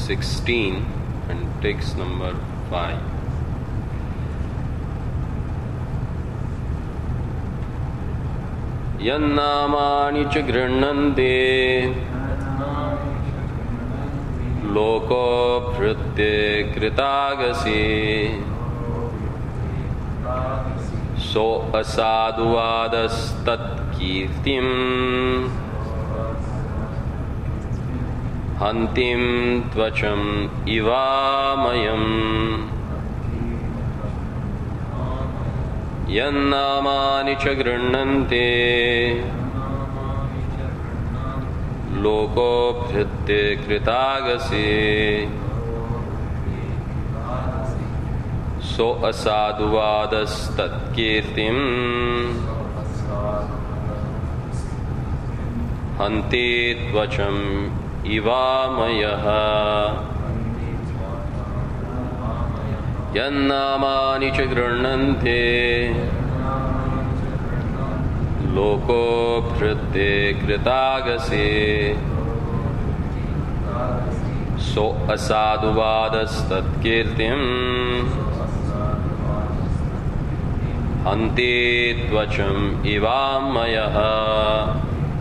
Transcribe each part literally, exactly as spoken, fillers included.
sixteen and text number five. Yannamani cha grinante loko pritye kritagasi so asadhuvadas tat kirtim hantim tvacham ivamayam yannamani cha grinante loko bhritte kritagasi so asadhuvadas tat kirtim hanti tvacham ivamayah yannamani cha grinante loko bhritte kritagasi so asadhuvadas tat kirtim hanti tvacham ivamayah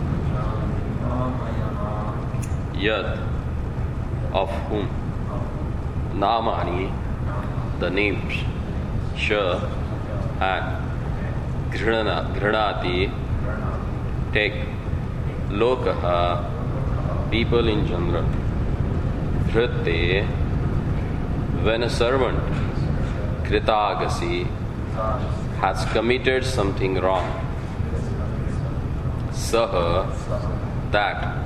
yad of whom namani the names sha and ghrana granati take lokaha people in general vritte when a servant kritagasi has committed something wrong saha that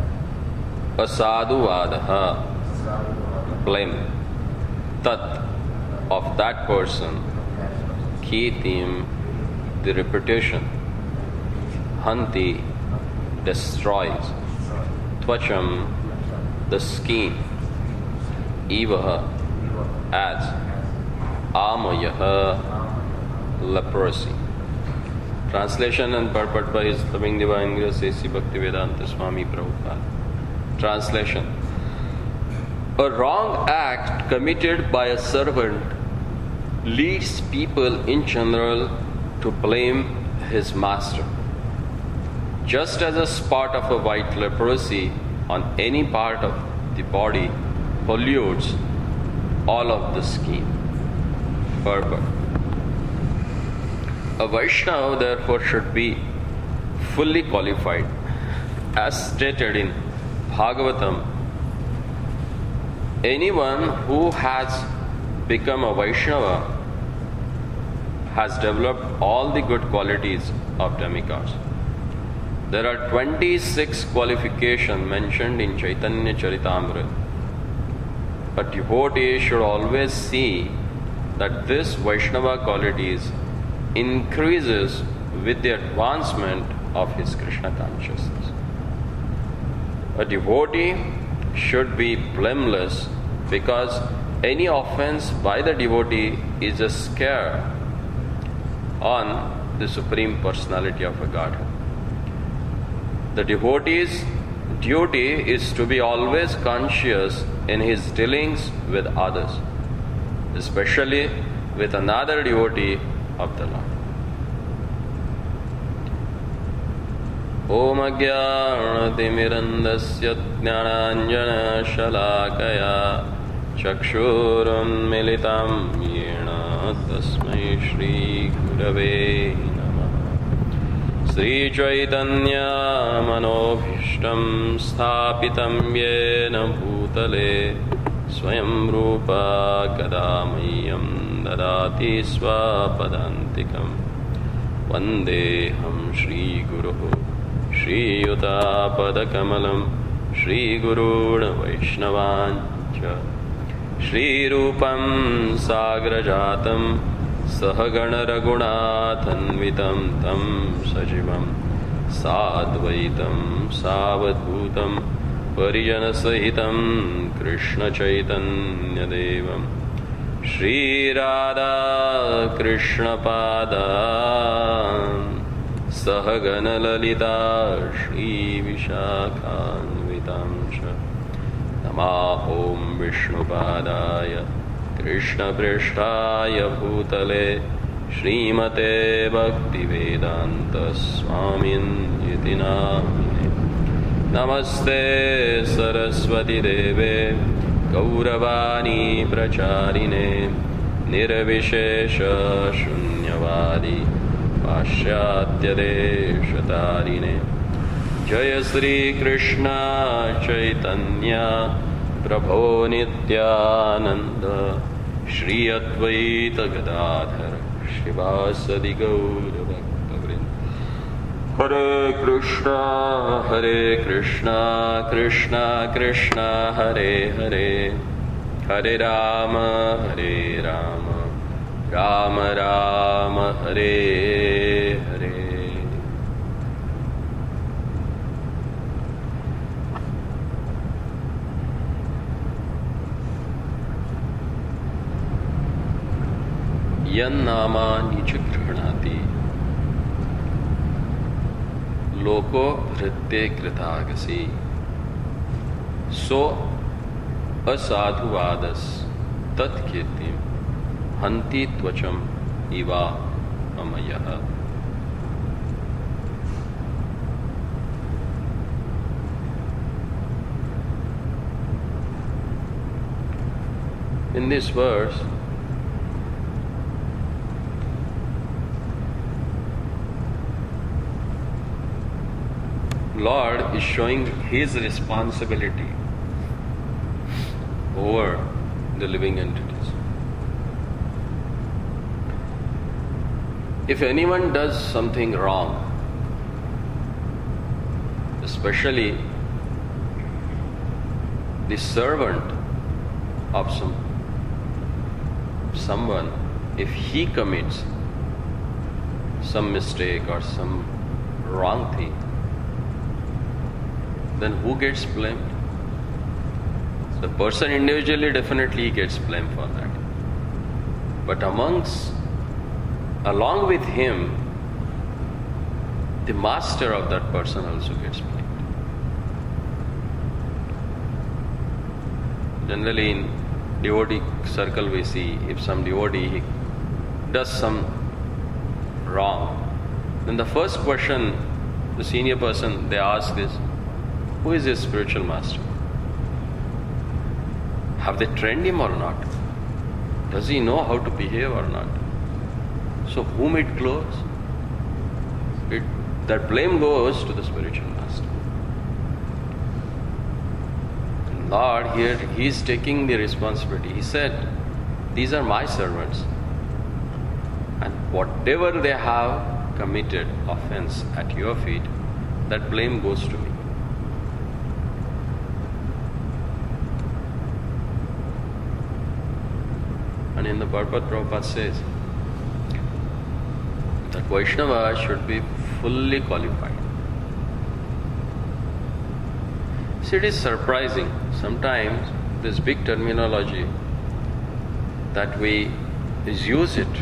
asadhuvadaha blame tat of that person kirtim the reputation hanti destroys tvacham the skin ivaha as amayah leprosy. Translation and purport by His Loving Divine Grace A C Bhaktivedanta Swami Prabhupada. Translation: a wrong act committed by a servant leads people in general to blame his master. Just as a spot of a white leprosy on any part of the body pollutes all of the skin. Purport: a Vaishnava therefore should be fully qualified, as stated in Bhagavatam. Anyone who has become a Vaishnava has developed all the good qualities of demigods. There are twenty-six qualifications mentioned in Chaitanya Charitamrita. A devotee should always see that this Vaishnava qualities increases with the advancement of his Krishna consciousness. A devotee should be blameless because any offense by the devotee is a scare on the Supreme Personality of a Godhead. The devotee's duty is to be always conscious in his dealings with others, especially with another devotee of the Lord. Om Ajnanatirmirandasya Jnananjana Shalakaya Chakshurunmilitam Yena Tasmai Shri Gurave Namah. Sri Chaitanya Manobhishtam Sthapitam Yena Bhutale Swayam Rupa Kadamayam Dadati Swapadantikam Vandeham Shri Guruhu Shri Yuta Padakamalam Shri Guruna Vaishnavancha Shri Rupam Sagrajatam Sahagana Raghunathanvitam Tam Sajivam Sadvaitam Savadhutam Parijana Sahitam Krishna Chaitanya Devam Shri Radha Krishna Pada Sahagana Lalita Shri Vishakhanvitam Namo Namah Om Vishnupadaya Krishna Prishtaya Bhutale Srimate Bhaktivedanta Swamin Iti Namine Namaste Saraswati Deve Gauravani Pracharine Nirvishesha Shunyavadi Pashyatya Deshatarine Jaya Sri Krishna Chaitanya Prabho Nityananda Shri Advaita Gadadhar Shivasadi Gaura Bhaktavrinda Hare Krishna Hare Krishna Krishna Krishna Hare Hare Hare Rama Hare Rama Rama Rama Hare Hare. Yannama nicha grihणति loko vritte kritagasi so asadhuvadas tat kirtim hanti tvacham iva amayah. In this verse, Lord is showing His responsibility over the living entities. If anyone does something wrong, especially the servant of some someone, if he commits some mistake or some wrong thing, then who gets blamed? The person individually definitely gets blamed for that. But amongst, along with him, the master of that person also gets blamed. Generally in devotee circle we see, if some devotee does some wrong, then the first question the senior person they ask is, who is his spiritual master? Have they trained him or not? Does he know how to behave or not? So whom it goes? It, that blame goes to the spiritual master. Lord here, He is taking the responsibility. He said, these are my servants, and whatever they have committed offense at your feet, that blame goes to me. And in the Bhagavad Prabhupada says that Vaishnava should be fully qualified. See, it is surprising. Sometimes this big terminology that we use it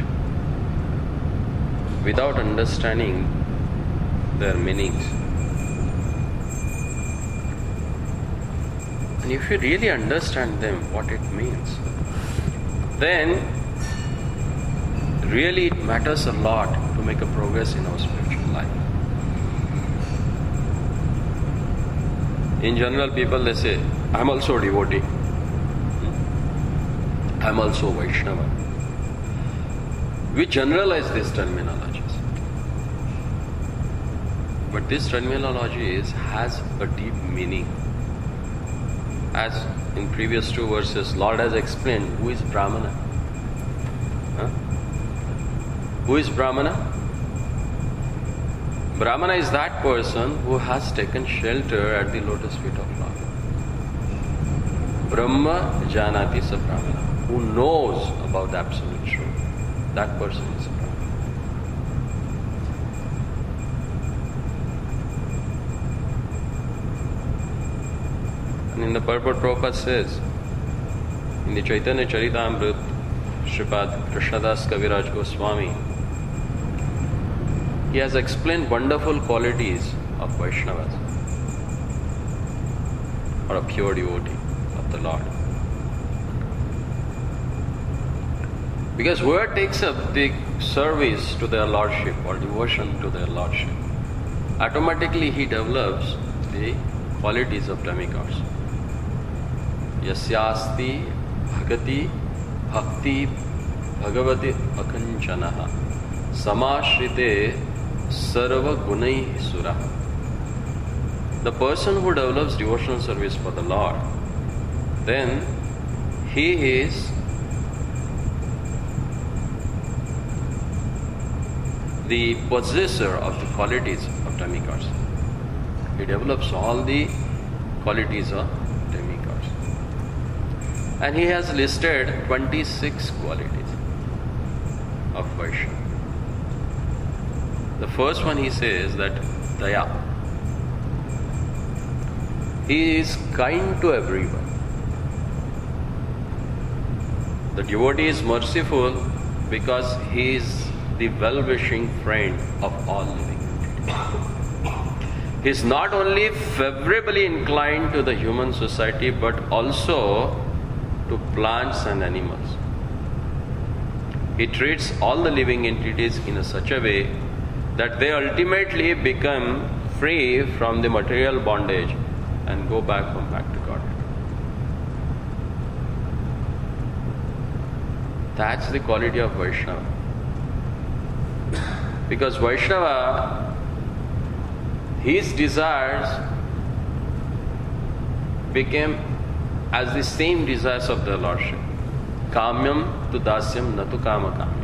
without understanding their meanings. And if you really understand them, what it means, then really it matters a lot to make a progress in our spiritual life. In general, people they say, I'm also a devotee. I'm also a Vaishnava. We generalize these terminologies. But this terminology is, has a deep meaning. As in previous two verses, Lord has explained who is Brahmana. Huh? Who is Brahmana? Brahmana is that person who has taken shelter at the lotus feet of Lord. Brahma Janati Sa Brahmana, who knows about the absolute truth. That person is a Brahmana. And in the purport, Prabhupada says, in the Chaitanya Charitamrita, Sripad Krishnadas Kaviraj Goswami, he has explained wonderful qualities of Vaishnavas, or a pure devotee, a the Lord. Because whoever takes up the service to their Lordship or devotion to their Lordship, automatically he develops the qualities of demigods. Yasyasti bhagati bhakti bhagavati akanchanaha samashrite sarva gunai sura. The person who develops devotional service for the Lord, then he is the possessor of the qualities of demigods. He develops all the qualities of demigods. And he has listed twenty-six qualities of Vaishnava. The first one he says that Daya. He is kind to everyone. The devotee is merciful because he is the well-wishing friend of all living entities. He is not only favorably inclined to the human society but also to plants and animals. He treats all the living entities in a such a way that they ultimately become free from the material bondage and go back home, back to God. That's the quality of Vaishnava. Because Vaishnava, his desires became as the same desires of the Lordship. Kamyam tu dasyam natu kama kamyam.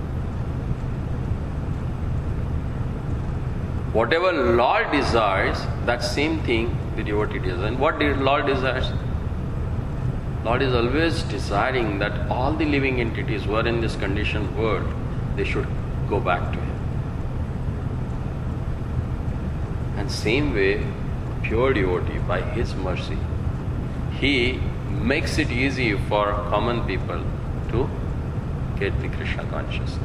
Whatever Lord desires, that same thing the devotee desires. And what the Lord desires? Lord is always desiring that all the living entities who are in this conditioned world, they should go back to Him. And same way, pure devotee, by His mercy, He makes it easy for common people to get the Krishna consciousness.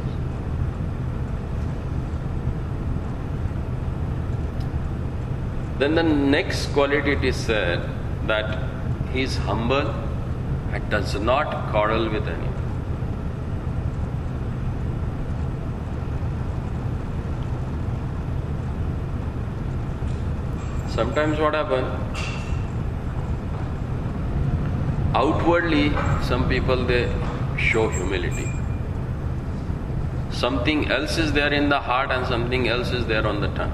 Then the next quality it is said that he is humble and does not quarrel with anyone. Sometimes what happens? Outwardly, some people they show humility. Something else is there in the heart and something else is there on the tongue.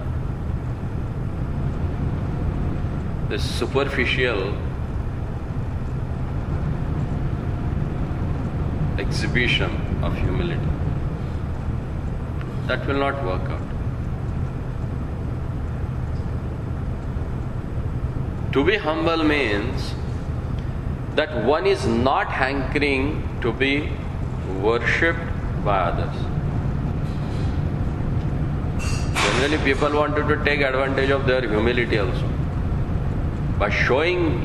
The superficial exhibition of humility, that will not work out. To be humble means that one is not hankering to be worshipped by others. Generally, people wanted to take advantage of their humility also. By showing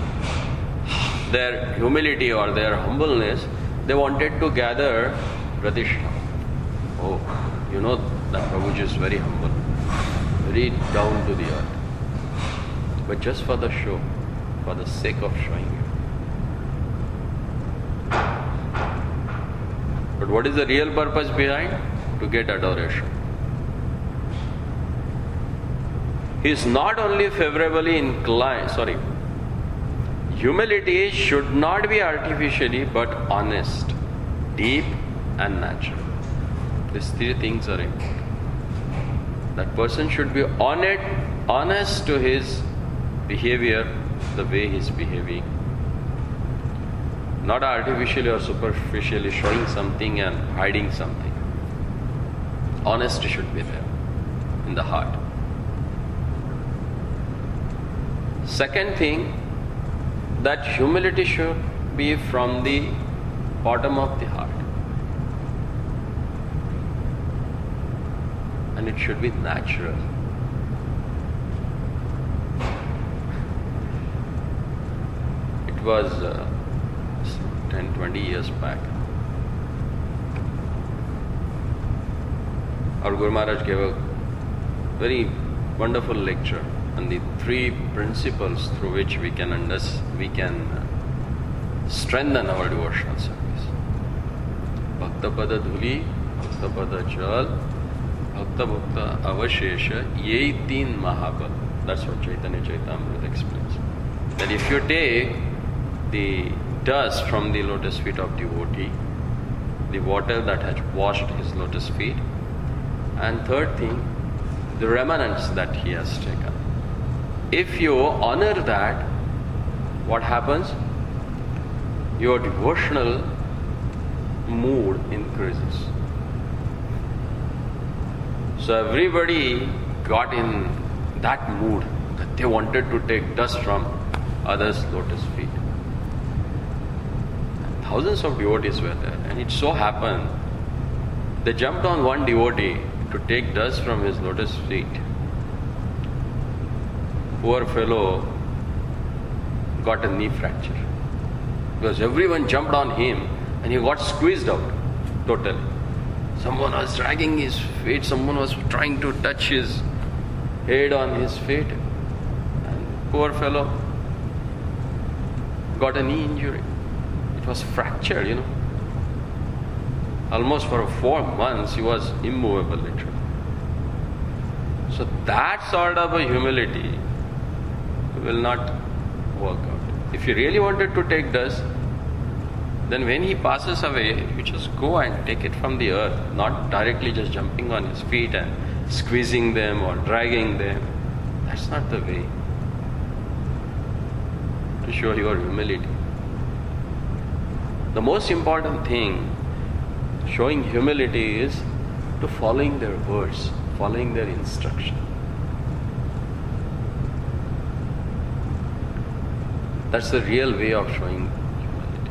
their humility or their humbleness, they wanted to gather Pratishta. Oh, you know that Prabhuji is very humble, very down to the earth. But just for the show, for the sake of showing you. But what is the real purpose behind? To get adoration. He is not only favorably inclined, sorry, humility should not be artificially but honest, deep and natural. These three things are important. That person should be honest, honest to his behavior, the way he is behaving. Not artificially or superficially showing something and hiding something. Honesty should be there in the heart. Second thing, that humility should be from the bottom of the heart. And it should be natural. It was uh, ten, twenty years back. Our Guru Maharaj gave a very wonderful lecture on the three principles through which we can understand, we can strengthen our devotional service. Bhakta Pada Dhuli, Bhakta Pada Jal, Bhakta Bhakta Avashesha, Yei Teen Mahabal. That's what Chaitanya Chaitamrita explains. That if you take the dust from the lotus feet of devotee, the water that has washed his lotus feet, and third thing, the remnants that he has taken. If you honor that, what happens? Your devotional mood increases. So everybody got in that mood that they wanted to take dust from others' lotus feet. And thousands of devotees were there, and it so happened they jumped on one devotee to take dust from his lotus feet. Poor fellow got a knee fracture because everyone jumped on him and he got squeezed out totally. Someone was dragging his feet, someone was trying to touch his head on his feet, and poor fellow got a knee injury. It was fractured, you know. Almost for four months he was immovable literally. So that sort of a humility will not work out. If you really wanted to take dust, then when he passes away, you just go and take it from the earth, not directly just jumping on his feet and squeezing them or dragging them. That's not the way to show your humility. The most important thing showing humility is to following their words, following their instruction. That's the real way of showing humility.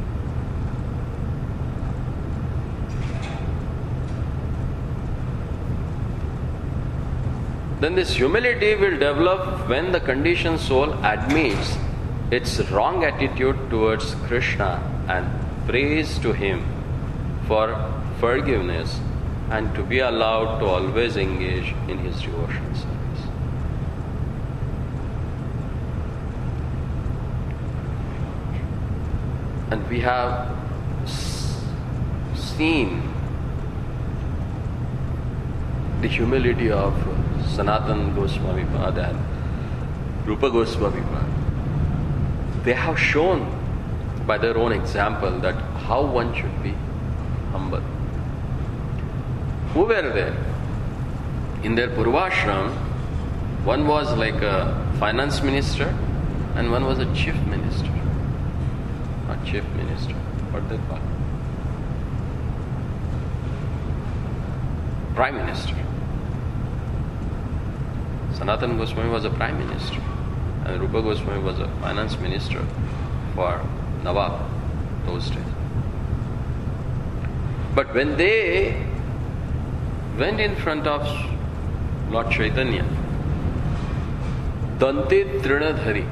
Then this humility will develop when the conditioned soul admits its wrong attitude towards Krishna and prays to him for forgiveness and to be allowed to always engage in his devotional service. And we have s- seen the humility of Sanatana Goswami Pad and Rupa Goswami Pad. They have shown by their own example that how one should be humble. Who were there? In their Purvashram, one was like a finance minister and one was a chief minister. Not chief minister, what they call it? Prime Minister. Sanatana Goswami was a Prime Minister and Rupa Goswami was a finance minister for Nawab those days. But when they went in front of Lord Chaitanya, Dante Trinadhari,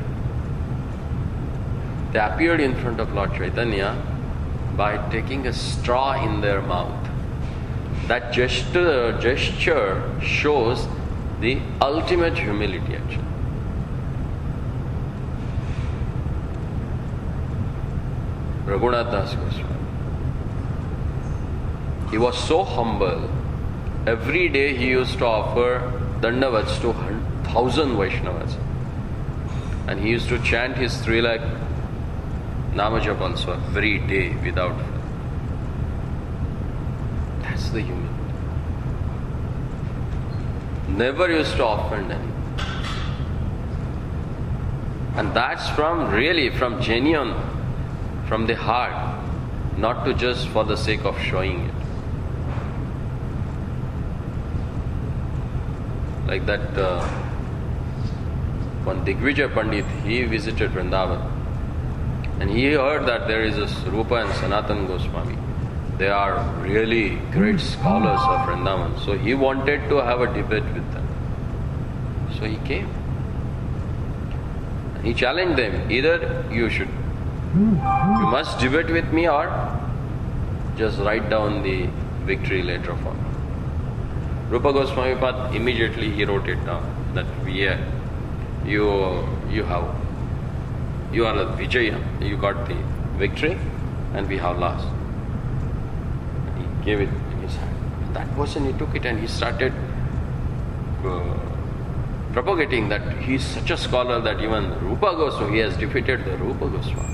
they appeared in front of Lord Chaitanya by taking a straw in their mouth. That gesture, gesture shows the ultimate humility actually. Raghunath Das Goswami, he was so humble. Every day he used to offer dandavats to thousand Vaishnavas. And he used to chant his three lakh Namajap also every day without fail. That's the humility. Never used to offend anyone. And that's from really from genuine, from the heart, not to just for the sake of showing it. Like that uh, one Digvijay Pandit, he visited Vrindavan and he heard that there is a Rupa and Sanatana Goswami. They are really great scholars of Vrindavan. So he wanted to have a debate with them. So he came. And he challenged them, either you should, you must debate with me or just write down the victory letter for me. Rupa Goswami Pad, immediately he wrote it down that yeah, you you have you are a Vijaya, you got the victory and we have lost. He gave it in his hand. That person, he took it and he started uh, propagating that he is such a scholar that even Rupa Goswami, he has defeated the Rupa Goswami.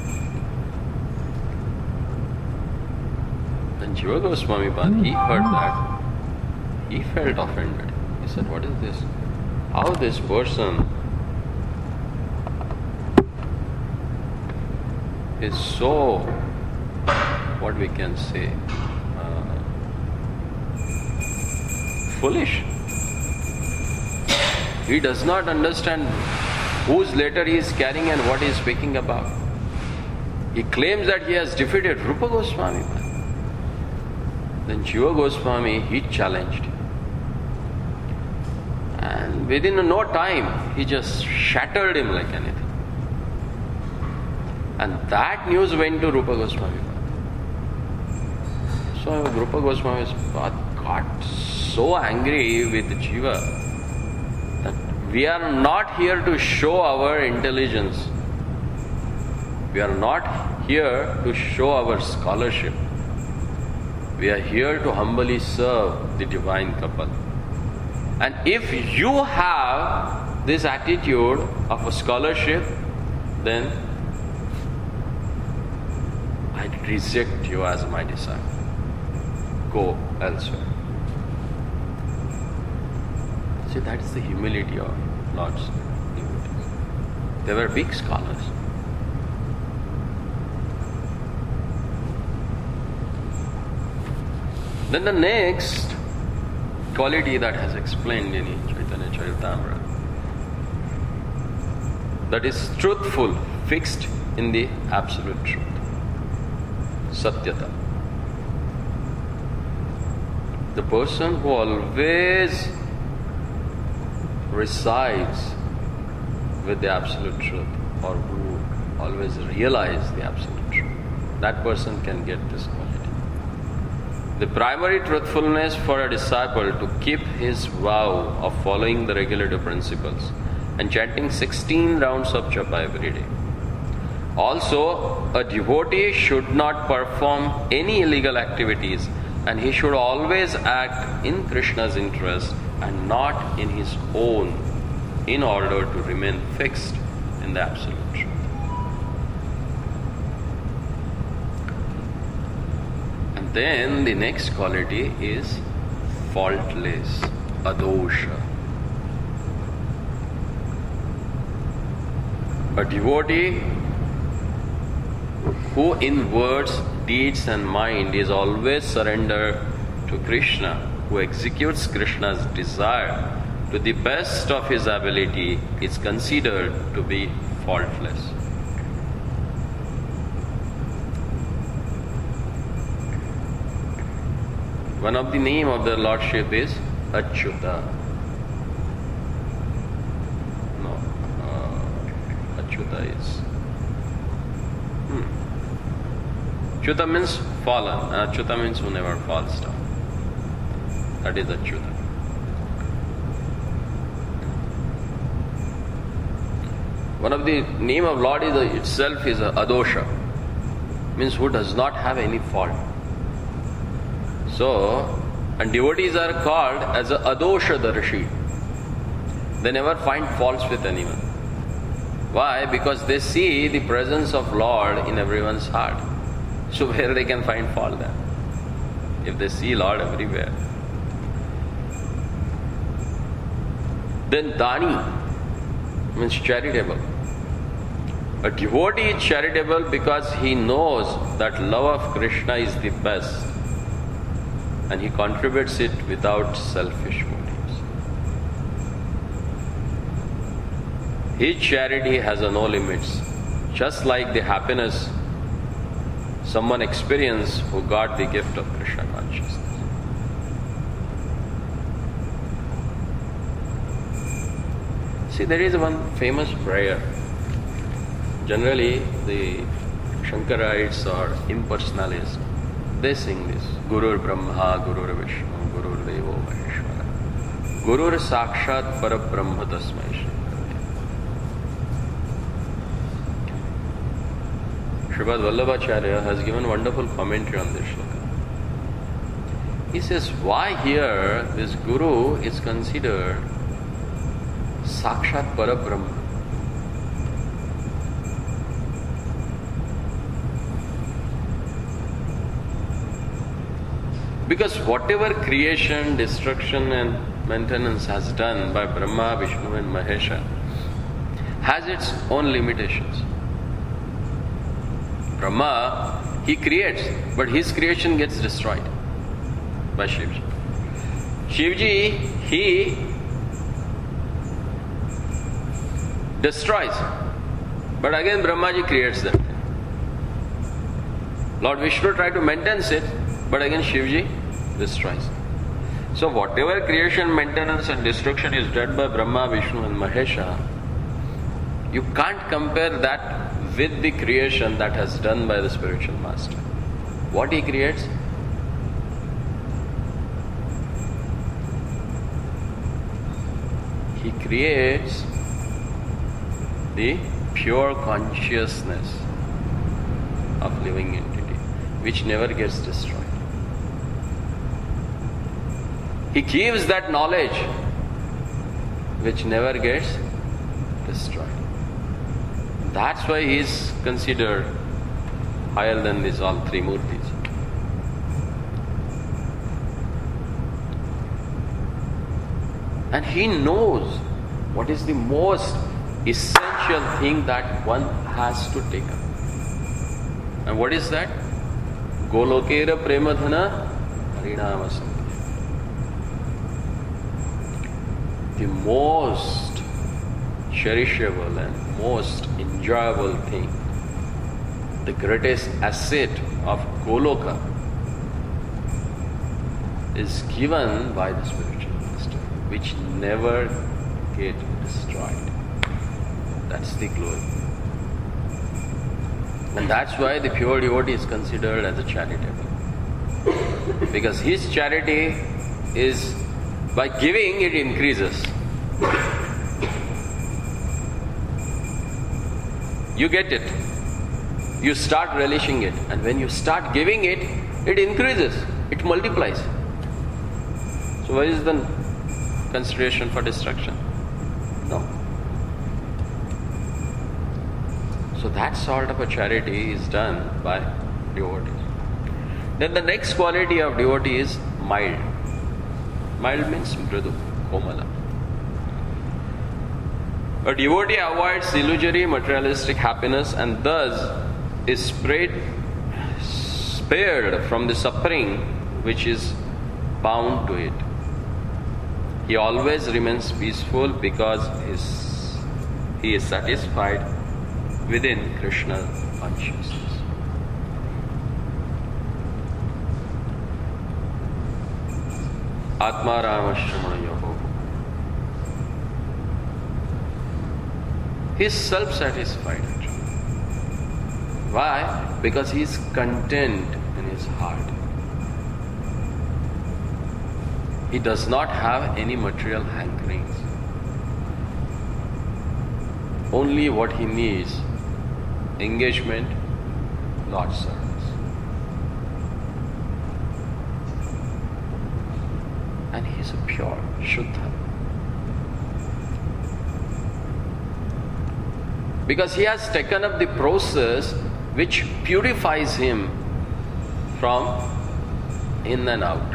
Then Jiva Goswami Pad, he heard that. He felt offended. He said, what is this? How this person is so, what we can say, uh, foolish. He does not understand whose letter he is carrying and what he is speaking about. He claims that he has defeated Rupa Goswami. Then Jiva Goswami, he challenged him. And within no time, he just shattered him like anything. And that news went to Rupa Goswami. So Rupa Goswami got so angry with Jiva that we are not here to show our intelligence. We are not here to show our scholarship. We are here to humbly serve the divine couple. And if you have this attitude of a scholarship, then I reject you as my disciple. Go elsewhere. See, that is the humility of Lord's devotees. They were big scholars. Then the next quality that has explained in Chaitanya Charitamrita, that is truthful, fixed in the absolute truth. Satyata. The person who always resides with the absolute truth, or who always realizes the absolute truth, that person can get this quality. The primary truthfulness for a disciple to keep his vow of following the regulative principles and chanting sixteen rounds of japa every day. Also, a devotee should not perform any illegal activities, and he should always act in Krishna's interest and not in his own, in order to remain fixed in the absolute truth. And then the next quality is faultless, adosha. A devotee who in words, deeds and mind is always surrendered to Krishna, who executes Krishna's desire to the best of his ability, is considered to be faultless. One of the name of the Lordship is Achyuta. No, uh, Achyuta is hmm. Achyuta means fallen, and Achyuta means who never falls down. That is Achyuta. One of the name of Lord is itself is Adosha, means who does not have any fault. So, and devotees are called as a Adosha Darshi. They never find faults with anyone. Why? Because they see the presence of Lord in everyone's heart. So where they can find fault then? If they see Lord everywhere. Then Dani means charitable. A devotee is charitable because he knows that love of Krishna is the best, and he contributes it without selfish motives. His charity has no limits, just like the happiness someone experienced who got the gift of Krishna consciousness. See, there is one famous prayer. Generally, the Shankarites or impersonalists, they sing this. Gurur Brahma, Gurur Vishnu, Gurur Devo Maheshwara. Gurur Sakshat Parabrahma Tasmai Shri. Sripad Vallabhacharya has given wonderful commentary on this shloka. He says, why here this Guru is considered Sakshat Parabrahma? Because whatever creation, destruction and maintenance has done by Brahma, Vishnu and Mahesha has its own limitations. Brahma, he creates, but his creation gets destroyed by Shivji. Shivji, he destroys, but again Brahmaji creates that thing. Lord Vishnu tried to maintain it, but again Shivji destroys. So whatever creation, maintenance and destruction is done by Brahma, Vishnu and Mahesha, you can't compare that with the creation that has done by the spiritual master. What he creates? He creates the pure consciousness of living entity, which never gets destroyed. He gives that knowledge which never gets destroyed. That's why he is considered higher than these all three murtis. And he knows what is the most essential thing that one has to take up. And what is that? Golokera premadhana harinama sankirtan. The most cherishable and most enjoyable thing, the greatest asset of Goloka is given by the spiritual master, which never get destroyed. That's the glory. And that's why the pure devotee is considered as a charitable. Because his charity is, by giving it increases. You get it. You start relishing it. And when you start giving it, it increases. It multiplies. So where is the consideration for destruction? No. So that sort of a charity is done by devotees. Then the next quality of devotee is mild. Mild means mridu, komala. A devotee avoids illusory materialistic happiness and thus is spared, spared from the suffering which is bound to it. He always remains peaceful because his, he is satisfied within Krishna consciousness. Atma Rama Shramana Yoga. He is self-satisfied. Why? Because he is content in his heart. He does not have any material hankerings. Only what he needs: engagement, Lord's service. And he is a pure, Shuddha. Because he has taken up the process which purifies him from in and out.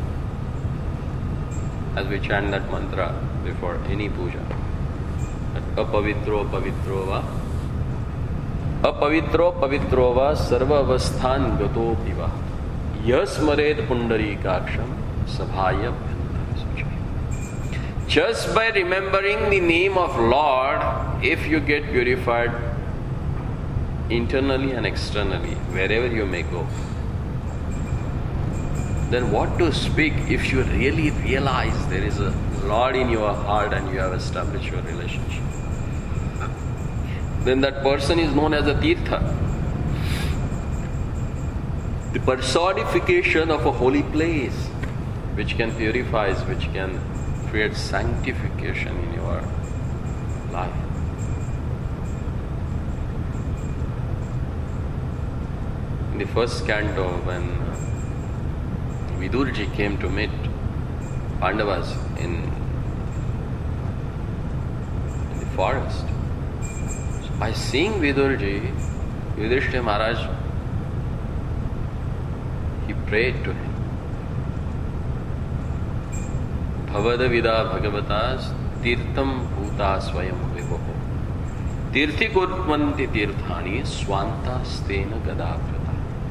As we chant that mantra before any puja. Apavitro pavitro va Apavitro pavitro va sarva avasthan gato piva Yasmared pundari kaksham sabhaya bhyantara suchaya. Just by remembering the name of Lord, if you get purified internally and externally, wherever you may go, then what to speak if you really realize there is a Lord in your heart and you have established your relationship? Then that person is known as a Tirtha, the personification of a holy place, which can purify, which can create sanctification in your life. in the first canto when Vidurji came to meet Pandavas in, in the forest. So by seeing Vidurji, Yudhishthira Maharaj, he prayed to him. Bhavada vida bhagavatas tirtham bhuta swayam vibho tirthi kurvanti tirthani swanta stena gadakrata.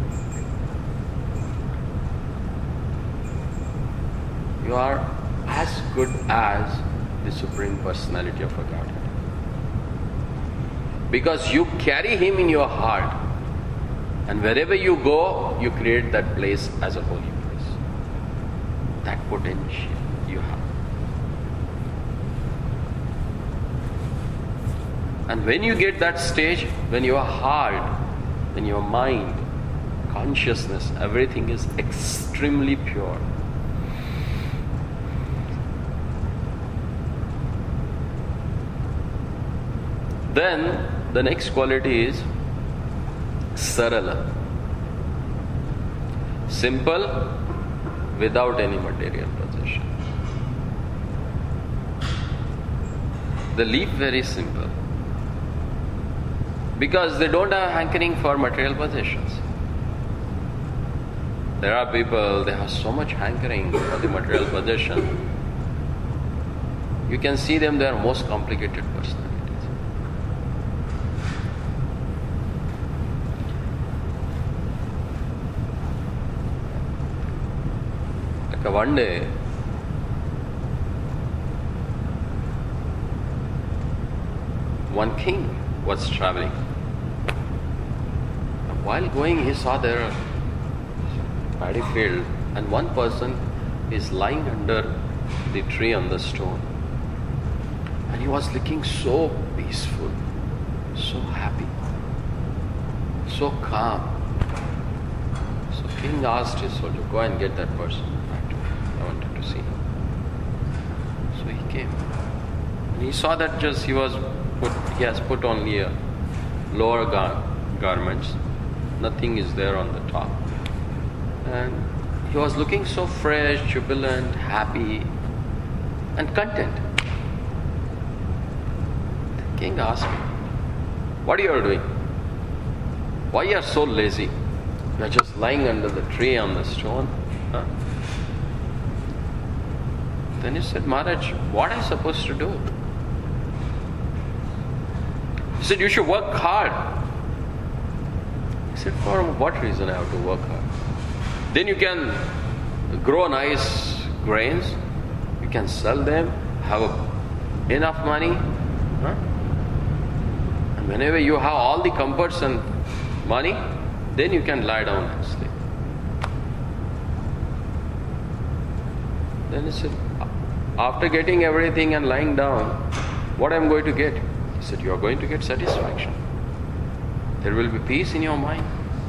You are as good as the Supreme Personality of a Godhead, because you carry Him in your heart, and wherever you go, you create that place as a holy place. That potential you have. And when you get that stage, when your heart, when your mind, consciousness, everything is extremely pure, then the next quality is sarala. Simple, without any material possession. They live very simple, because they don't have hankering for material possessions. There are people, they have so much hankering for the material possession. You can see them, they are most complicated personalities. Like one day, one king was traveling. While going, he saw there a paddy field, and one person is lying under the tree on the stone. And he was looking so peaceful, so happy, so calm. So king asked his soldier, go and get that person back to me. I wanted to see him. So he came. And he saw that just he was put, he has put only a lower gar- garments. Nothing is there on the top. And he was looking so fresh, jubilant, happy, and content. The king asked him, what are you doing? Why you are so lazy? You are just lying under the tree on the stone. Huh? Then he said, Maharaj, what am I supposed to do? He said, you should work hard. He said, for what reason I have to work hard? Then you can grow nice grains, you can sell them, have a, enough money. Huh? And whenever you have all the comforts and money, then you can lie down and sleep. Then he said, after getting everything and lying down, what am I going to get? He said, you are going to get satisfaction. There will be peace in your mind.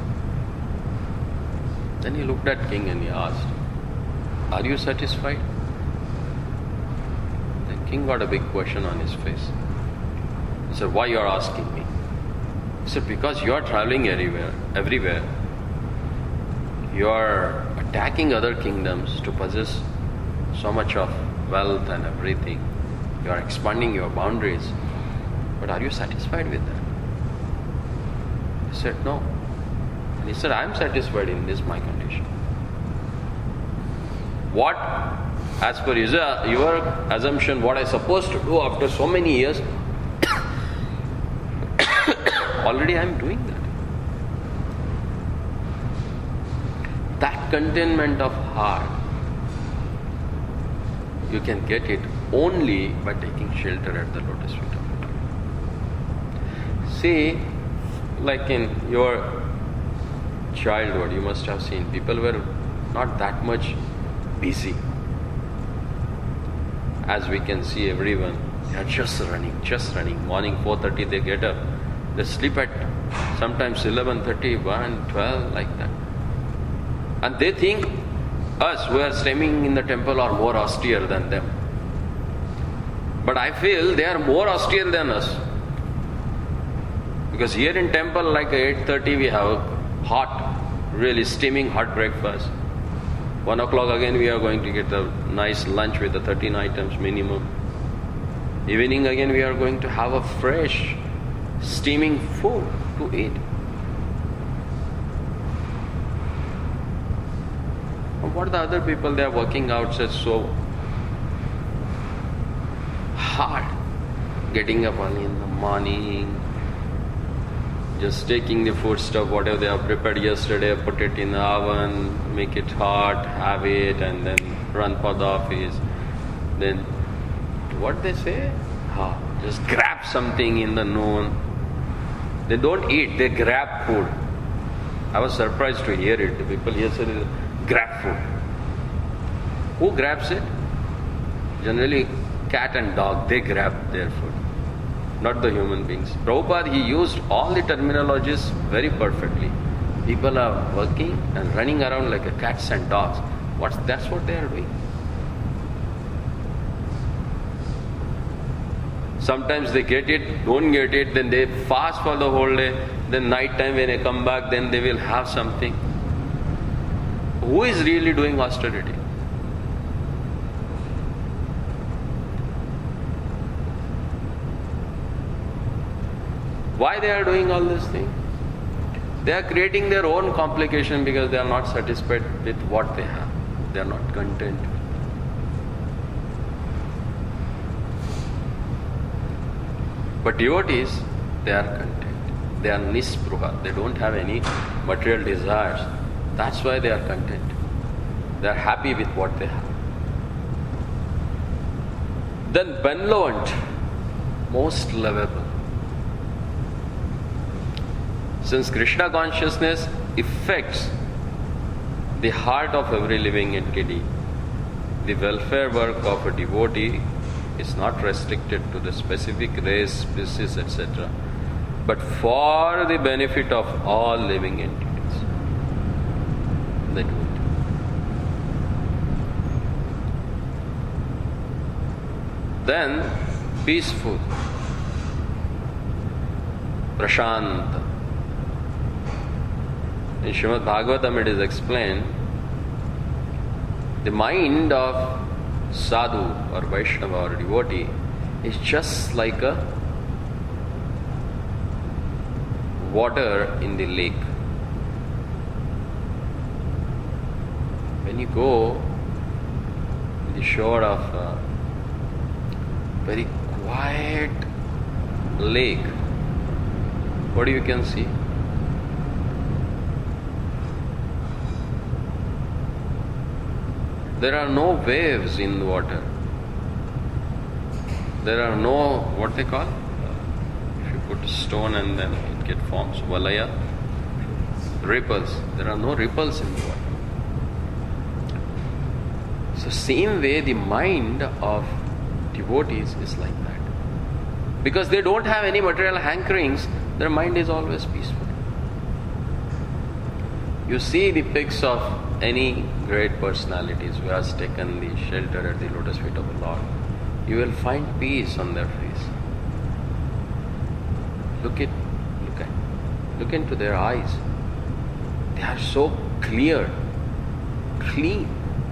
Then he looked at king and he asked, are you satisfied? The king got a big question on his face. He said, why you are asking me? He said, because you are traveling everywhere, everywhere. You are attacking other kingdoms to possess so much of wealth and everything. You are expanding your boundaries. But are you satisfied with that? He said, no. And he said, I am satisfied in this my condition. What, as per your assumption, what I am supposed to do after so many years, already I am doing that. That contentment of heart, you can get it only by taking shelter at the lotus feet of the Lord. See, like in your childhood, you must have seen people were not that much busy. As we can see, everyone, they are just running, just running. Morning four thirty they get up. They sleep at sometimes eleven thirty, one, twelve, like that. And they think us who are staying in the temple are more austere than them. But I feel they are more austere than us. Because here in temple, like eight thirty we have hot really steaming hot breakfast. One o'clock again we are going to get a nice lunch with the thirteen items minimum. Evening again we are going to have a fresh steaming food to eat. What are the other people, they are working outside so hard, getting up early in the morning, just taking the food stuff, whatever they have prepared yesterday, put it in the oven, make it hot, have it, and then run for the office. Then, what they say? Ah, just grab something in the noon. They don't eat, they grab food. I was surprised to hear it. The people here said, grab food. Who grabs it? Generally, cat and dog, they grab their food, not the human beings. Prabhupada, he used all the terminologies very perfectly. People are working and running around like a cats and dogs. What's, that's what they are doing. Sometimes they get it, don't get it, then they fast for the whole day. Then night time when they come back, then they will have something. Who is really doing austerity? Why they are doing all this thing? They are creating their own complication because they are not satisfied with what they have. They are not content. But devotees, they are content. They are nispruha. They don't have any material desires. That's why they are content. They are happy with what they have. Then benevolent, most lovable. Since Krishna consciousness affects the heart of every living entity, the welfare work of a devotee is not restricted to the specific race, species, et cetera, but for the benefit of all living entities. They do it. Then, peaceful, prashanta. In Srimad Bhagavatam it is explained, the mind of sadhu or Vaishnava or devotee is just like a water in the lake. When you go to the shore of a very quiet lake, what you can see? There are no waves in the water. There are no, what they call? If you put a stone and then it gets forms, valaya, ripples. There are no ripples in the water. So same way the mind of devotees is like that. Because they don't have any material hankerings, their mind is always peaceful. You see the pics of any great personalities who has taken the shelter at the lotus feet of the Lord, you will find peace on their face. Look at, look at, look into their eyes. They are so clear, clean.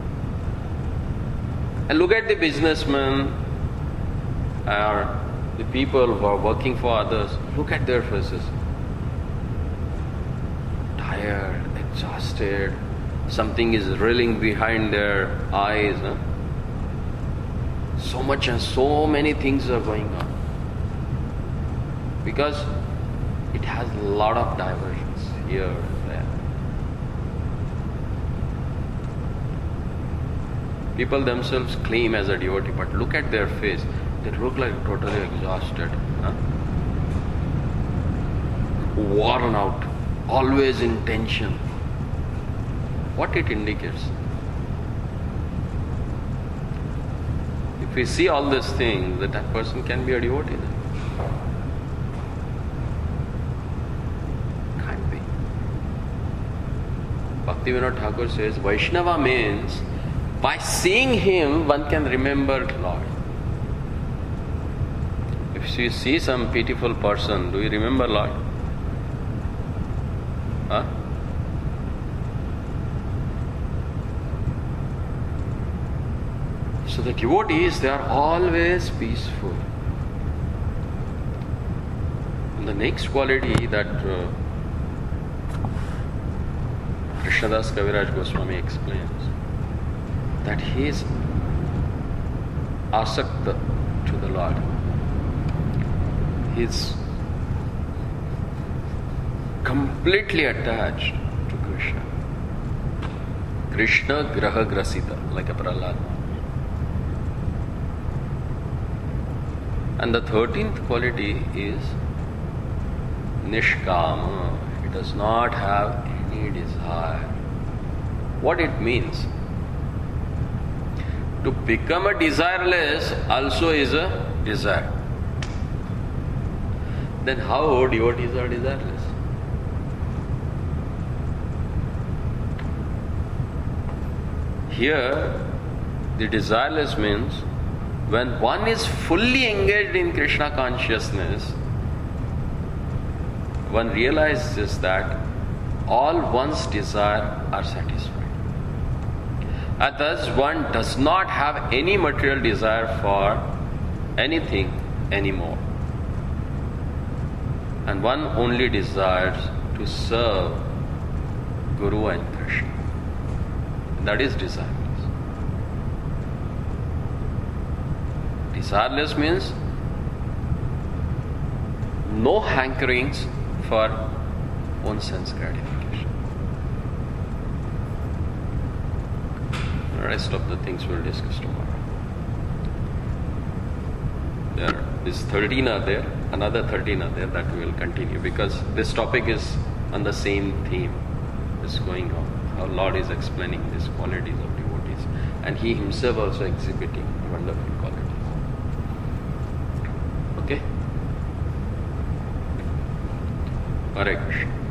And look at the businessmen or the people who are working for others. Look at their faces. Tired, exhausted. Something is reeling behind their eyes. Huh? So much and so many things are going on. Because it has a lot of diversions here and there. People themselves claim as a devotee, but look at their face. They look like totally exhausted. Huh? Worn out. Always in tension. What it indicates? If we see all these things, that that person can be a devotee then. Can't be. Bhaktivinoda Thakur says, Vaishnava means, by seeing him, one can remember Lord. If you see some pitiful person, do you remember Lord? Huh? So the devotees, they are always peaceful. And the next quality that uh, Krishnadas Kaviraj Goswami explains, that he is asakta to the Lord. He is completely attached to Krishna. Krishna graha grasita, like a Prahlad. And the thirteenth quality is nishkama. It does not have any desire. What it means? To become a desireless also is a desire. Then how devotees are desireless? Here, the desireless means when one is fully engaged in Krishna consciousness, one realizes that all one's desires are satisfied. And thus one does not have any material desire for anything anymore. And one only desires to serve Guru and Krishna. That is desireless. Desireless means no hankerings for own sense gratification. The rest of the things we'll discuss tomorrow. There is thirteen are there, another thirteen are there that we will continue because this topic is on the same theme. It's going on. Our Lord is explaining these qualities of devotees and He Himself also exhibiting wonderful qualities. Okay? Hare Krishna.